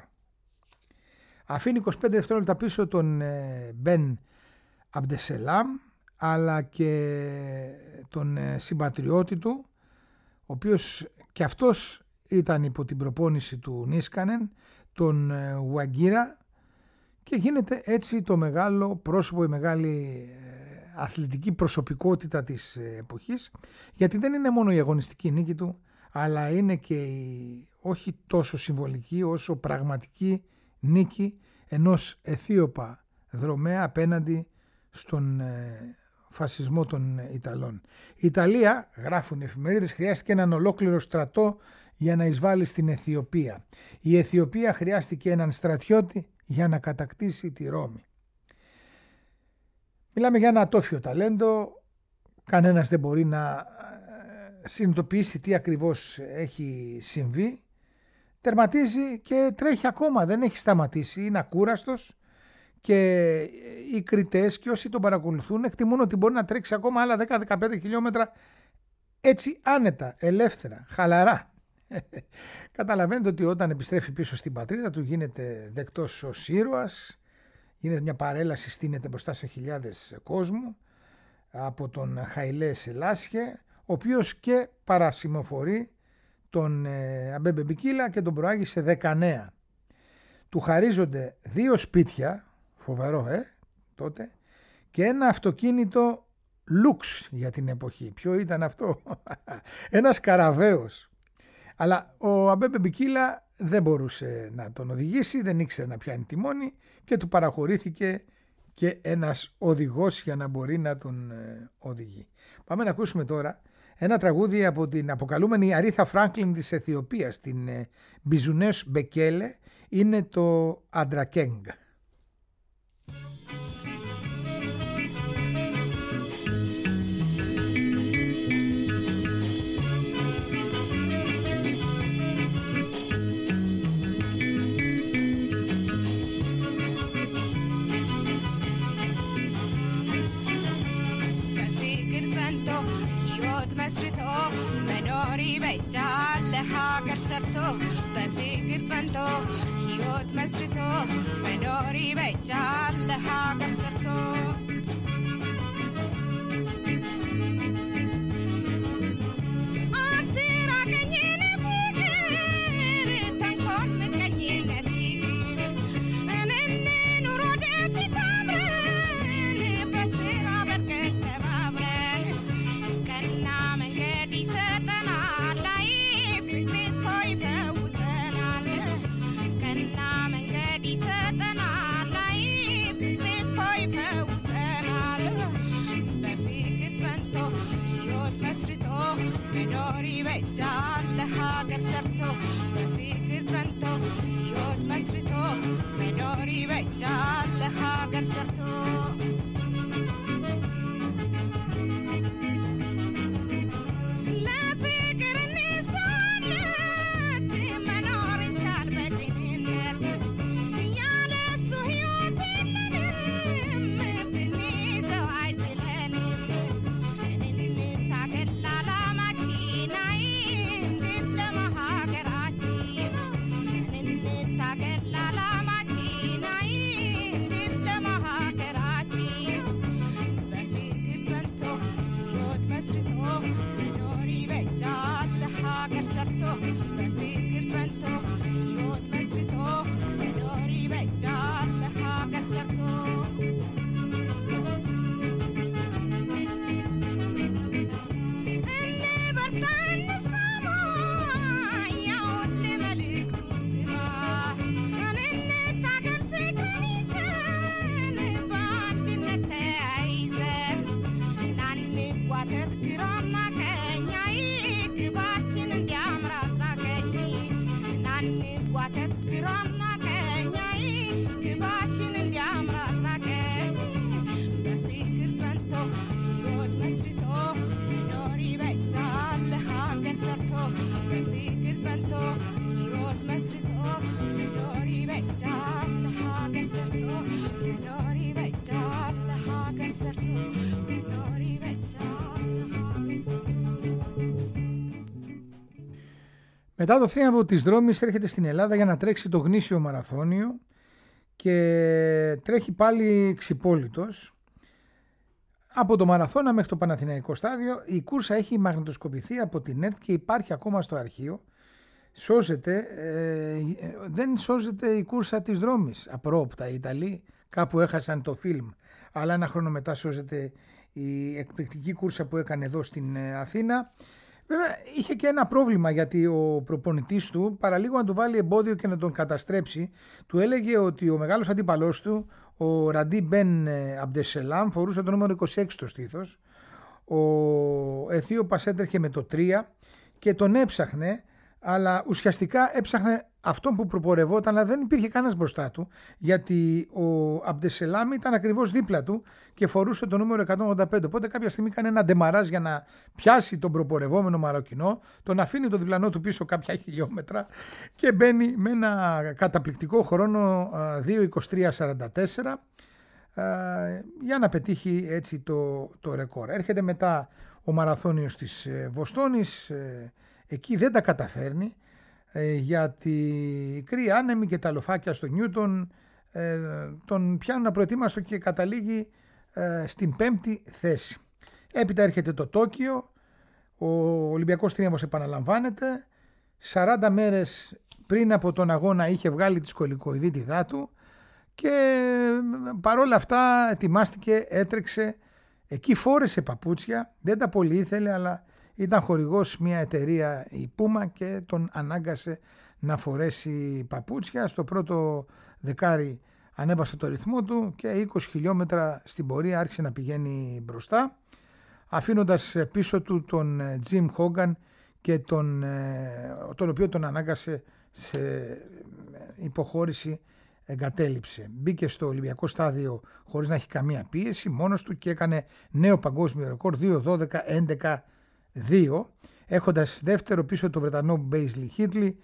Αφήνει είκοσι πέντε δευτερόλεπτα πίσω τον ε, Μπεν Αμπντεσελάμ, αλλά και τον ε, συμπατριώτη του, ο οποίος και αυτός ήταν υπό την προπόνηση του Νίσκανεν, τον ε, Ουαγκίρα, και γίνεται έτσι το μεγάλο πρόσωπο, η μεγάλη ε, αθλητική προσωπικότητα της ε, εποχής, γιατί δεν είναι μόνο η αγωνιστική νίκη του, αλλά είναι και η όχι τόσο συμβολική όσο πραγματική νίκη ενός Αιθίωπα δρομέα απέναντι στον ε, φασισμό των Ιταλών. Η Ιταλία, γράφουν οι εφημερίδες, χρειάστηκε έναν ολόκληρο στρατό για να εισβάλλει στην Αιθιοπία. Η Αιθιοπία χρειάστηκε έναν στρατιώτη για να κατακτήσει τη Ρώμη. Μιλάμε για ένα ατόφιο ταλέντο, κανένας δεν μπορεί να συνειδητοποιήσει τι ακριβώς έχει συμβεί. Τερματίζει και τρέχει ακόμα, δεν έχει σταματήσει, είναι ακούραστος, και οι κριτές και όσοι τον παρακολουθούν εκτιμούν ότι μπορεί να τρέξει ακόμα άλλα δέκα με δεκαπέντε χιλιόμετρα έτσι άνετα, ελεύθερα, χαλαρά. Καταλαβαίνετε ότι όταν επιστρέφει πίσω στην πατρίδα του γίνεται δεκτός ως ήρωας, γίνεται μια παρέλαση, στείνεται μπροστά σε χιλιάδες κόσμου από τον Χαϊλέ Σελάσιε, ο οποίος και παρασημοφορεί τον ε, Αμπέμπε Μπικίλα και τον προάγει σε δεκανέα. Του χαρίζονται δύο σπίτια, φοβερό ε, τότε, και ένα αυτοκίνητο λουξ για την εποχή. Ποιο ήταν αυτό? Ένας καραβαίος. Αλλά ο Αμπέμπε Μπικίλα δεν μπορούσε να τον οδηγήσει, δεν ήξερε να πιάνει τιμόνι και του παραχωρήθηκε και ένας οδηγός για να μπορεί να τον ε, οδηγεί. Πάμε να ακούσουμε τώρα ένα τραγούδι από την αποκαλούμενη Αρίθα Φράγκλιν της Αιθιοπίας, την ε, Μπιζουνές Μπεκέλε, είναι το Αντρακέγγ. ሀገር ሰርቶ በፍቅር ጸንቶ ሕይወት መስርቶ መኖር ይበጃል ለሀገር ሰርቶ አትራቀኝን ፍቅር ተንኮል ምቀኝነት እንኑር ወደፊት አብረን በስራ በርከት ተባብረን ቀና መንገድ ይሰጠናል ላይ We'll be right back. Μετά το θρίαμβο της δρόμης έρχεται στην Ελλάδα για να τρέξει το γνήσιο μαραθώνιο και τρέχει πάλι ξυπόλυτος. Από το Μαραθώνα μέχρι το Παναθηναϊκό στάδιο η κούρσα έχει μαγνητοσκοπηθεί από την ΕΡΤ και υπάρχει ακόμα στο αρχείο. Σώζεται, ε, δεν σώζεται η κούρσα της δρόμης. Απρόπτα οι Ιταλοί κάπου έχασαν το φιλμ, αλλά ένα χρόνο μετά σώζεται η εκπληκτική κούρσα που έκανε εδώ στην Αθήνα. Βέβαια είχε και ένα πρόβλημα, γιατί ο προπονητής του, παραλίγο να του βάλει εμπόδιο και να τον καταστρέψει, του έλεγε ότι ο μεγάλος αντίπαλός του, ο Ραντί Μπεν Αμπντεσελάμ, φορούσε το νούμερο είκοσι έξι στο στήθος. Ο Αιθίωπας έτρεχε με το τρία και τον έψαχνε, αλλά ουσιαστικά έψαχνε αυτόν που προπορευόταν, αλλά δεν υπήρχε κανένας μπροστά του, γιατί ο Αμπντεσελάμ ήταν ακριβώς δίπλα του και φορούσε το νούμερο εκατόν ογδόντα πέντε. Οπότε κάποια στιγμή κάνει ένα ντεμαράζ για να πιάσει τον προπορευόμενο Μαροκινό, τον αφήνει το διπλανό του πίσω κάποια χιλιόμετρα και μπαίνει με ένα καταπληκτικό χρόνο δύο είκοσι τρία σαράντα τέσσερα για να πετύχει έτσι το, το ρεκόρ. Έρχεται μετά ο μαραθώνιος της Βοστόνης. Εκεί δεν τα καταφέρνει, ε, γιατί οι κρύοι άνεμοι και τα λοφάκια στο Νιούτον ε, τον πιάνουν απροετοίμαστο και καταλήγει ε, στην πέμπτη θέση. Έπειτα έρχεται το Τόκιο, ο Ολυμπιακός Τρίαμβος επαναλαμβάνεται. σαράντα μέρες πριν από τον αγώνα είχε βγάλει τη σκολικοειδίτιδά του και παρόλα αυτά ετοιμάστηκε, έτρεξε. Εκεί φόρεσε παπούτσια, δεν τα πολύ ήθελε, αλλά ήταν χορηγός μια εταιρεία, η Puma, και τον ανάγκασε να φορέσει παπούτσια. Στο πρώτο δεκάρι ανέβασε το ρυθμό του και είκοσι χιλιόμετρα στην πορεία άρχισε να πηγαίνει μπροστά, αφήνοντας πίσω του τον Jim Hogan και τον, τον οποίο τον ανάγκασε σε υποχώρηση, εγκατέλειψε. Μπήκε στο Ολυμπιακό στάδιο χωρίς να έχει καμία πίεση, μόνος του, και έκανε νέο παγκόσμιο ρεκόρ δύο δώδεκα έντεκα δύο, έχοντας δεύτερο πίσω το Βρετανό Μπέισλι Χίτλι,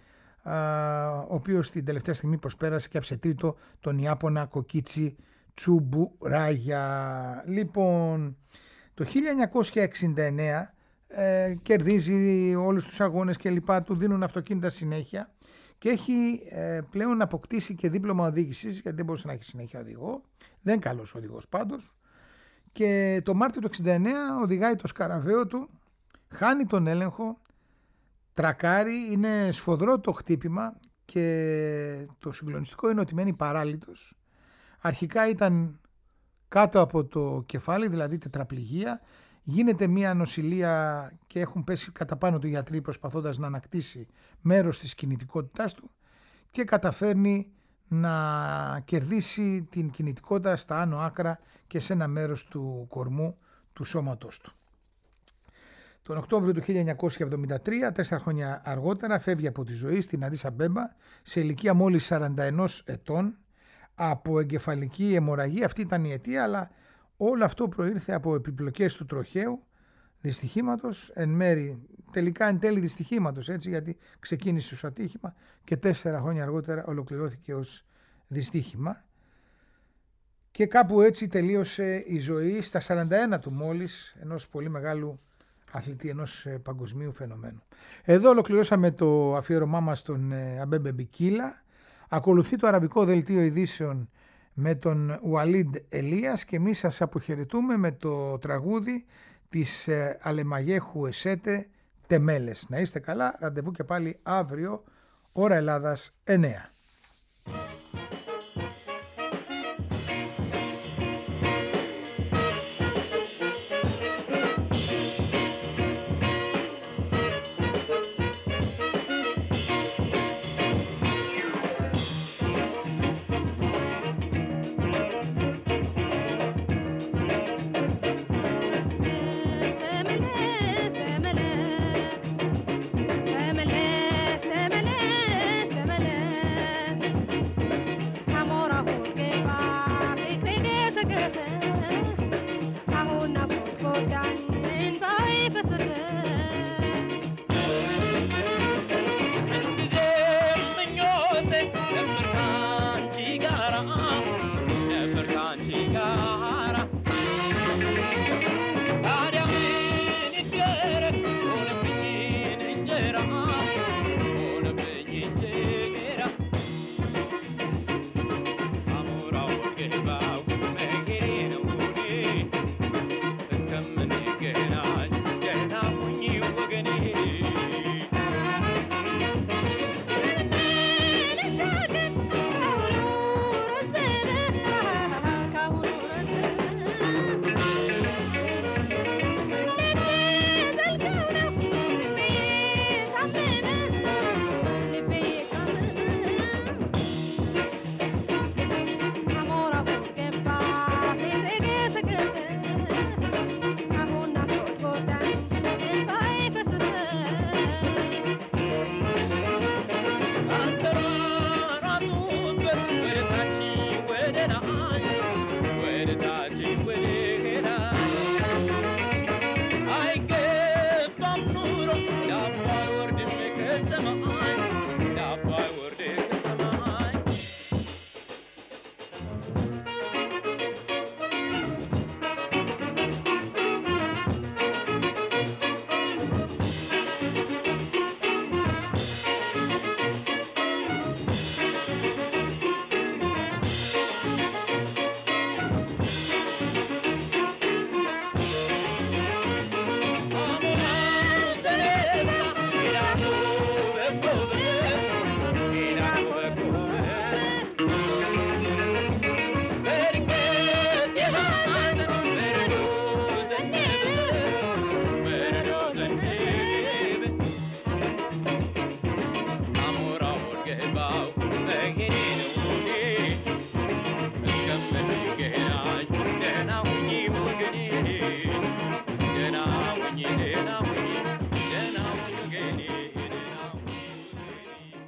ο οποίος την τελευταία στιγμή προσπέρασε και άφησε τρίτο τον Ιάπωνα Κοκίτσι Τσουμπουράγια. Λοιπόν, το χίλια εννιακόσια εξήντα εννέα ε, κερδίζει όλους τους αγώνες και λοιπά, του δίνουν αυτοκίνητα συνέχεια και έχει ε, πλέον αποκτήσει και δίπλωμα οδήγησης, γιατί δεν μπορούσε να έχει συνέχεια οδηγό, δεν είναι καλός οδηγός πάντως, και το Μάρτιο του εξήντα εννέα οδηγάει το Σκαραβαίο του, χάνει τον έλεγχο, τρακάρει, είναι σφοδρό το χτύπημα και το συγκλονιστικό είναι ότι μένει παράλυτος. Αρχικά ήταν κάτω από το κεφάλι, δηλαδή τετραπληγία, γίνεται μια νοσηλεία και έχουν πέσει κατά πάνω του γιατροί προσπαθώντας να ανακτήσει μέρος της κινητικότητάς του και καταφέρνει να κερδίσει την κινητικότητα στα άνω άκρα και σε ένα μέρος του κορμού του σώματός του. Τον Οκτώβριο του χίλια εννιακόσια εβδομήντα τρία, τέσσερα χρόνια αργότερα, φεύγει από τη ζωή στην Αντίς Αμπέμπα σε ηλικία μόλις σαράντα ένα ετών από εγκεφαλική αιμορραγία. Αυτή ήταν η αιτία, αλλά όλο αυτό προήρθε από επιπλοκές του τροχαίου δυστυχήματος, εν μέρη, τελικά εν τέλει δυστυχήματος, έτσι, γιατί ξεκίνησε ως ατύχημα και τέσσερα χρόνια αργότερα ολοκληρώθηκε ως δυστύχημα. Και κάπου έτσι τελείωσε η ζωή στα σαράντα ένα του μόλις, ενός πολύ μεγάλου αθλητή, ενός παγκοσμίου φαινομένου. Εδώ ολοκληρώσαμε το αφιέρωμά μας στον Αμπέμπε Μπικίλα. Ακολουθεί το αραβικό δελτίο ειδήσεων με τον Ουαλίντ Ελίας και εμείς σας αποχαιρετούμε με το τραγούδι της Αλεμαγέχου Εσέτε Τεμέλες. Να είστε καλά, ραντεβού και πάλι αύριο, ώρα Ελλάδας εννέα. Down in by